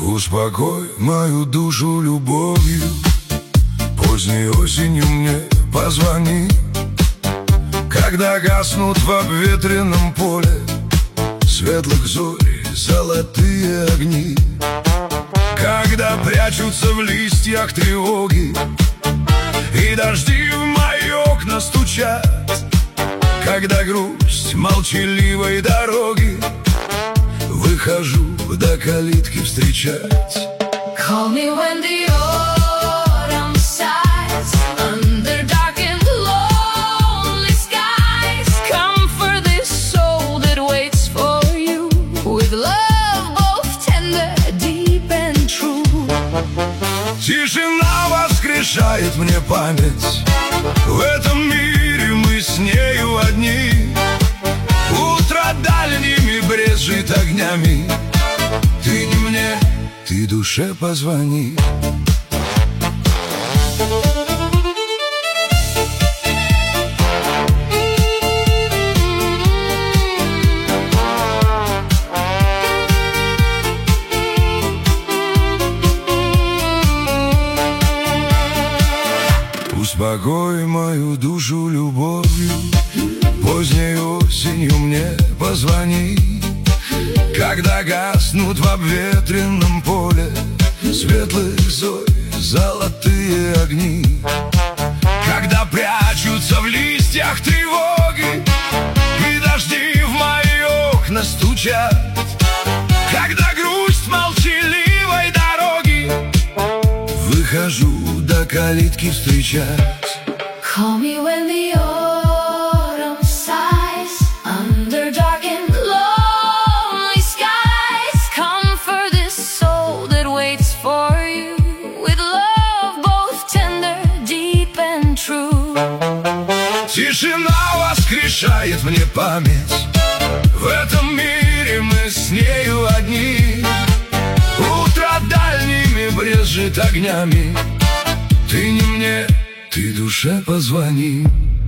Успокой мою душу любовью, поздней осенью мне позвони, когда гаснут в обветренном поле светлых зорь золотые огни, когда прячутся в листьях тревоги и дожди в мои окна стучат, когда грусть молчаливой дороги выхожу до калитки встречать. Call me when the autumn sighs, under dark and lonely skies. Comfort this soul that waits for you, with love both tender, deep and true. Тишина воскрешает мне память, в этом мире мы с нею одни. Утро дальними брезжит огнями, ты не мне, ты душе позвони. Успокой мою душу любовью, поздней осенью мне позвони, когда гаснут в обветренном поле светлых зорь золотые огни, когда прячутся в листьях тревоги и дожди в мои окна стучат, когда грусть молчаливой дороги выхожу до калитки встречать. Call me when the autumn sighs, under dark and lonely skies. Comfort this soul that waits for you, with love both tender, deep and true. Тишина воскрешает мне память, в этом мире мы с нею одни. Утро дальними брезжит огнями, ты не мне, ты душе позвони.